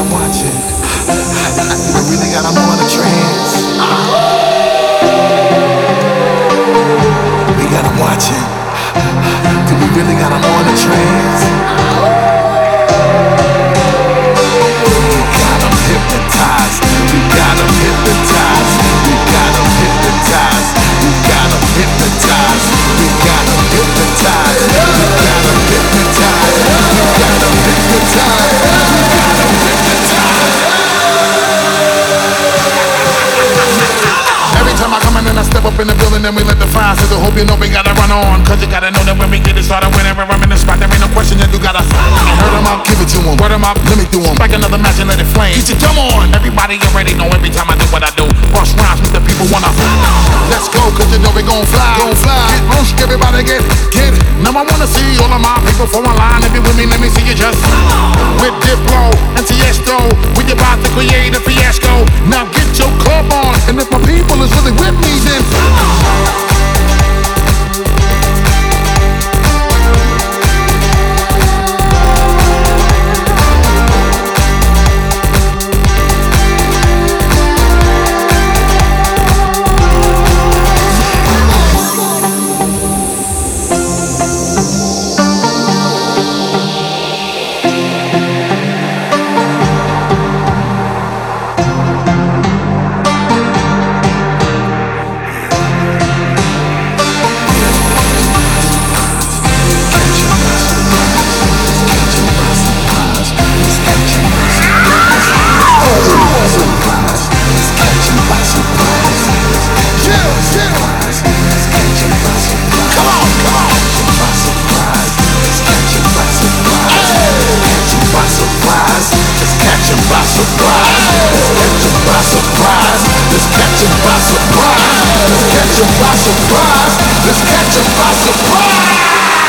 I'm watching. I really got them on a trance. We got them watching. Do we really got them on a trance? We got them hypnotized. We got them hypnotized. We got them hypnotized. We got them hypnotized. We got them hypnotized. We got them hypnotized. We got them hypnotized. We got them hypnotized. Every time I come in and I step up in the building, then we let the fire sizzle. Hope you know we gotta run on, cause you gotta know that when we get it started, whenever I'm in the spot, there ain't no question that you gotta hurt them up, give it to them, word them up, let me do them. Back another match and let it flame. You should come on. Everybody already know every time I do what I do. Rush rhymes with the people wanna. Let's go, cause you know we gon' fly. Get rushed, everybody get it. Now I wanna see all of my people form a line. If you with me, let me see you just with Diplo and Tiesto. We about to create a fiasco. Now get your club on, and if my people is really with me, then let's catch 'em by surprise.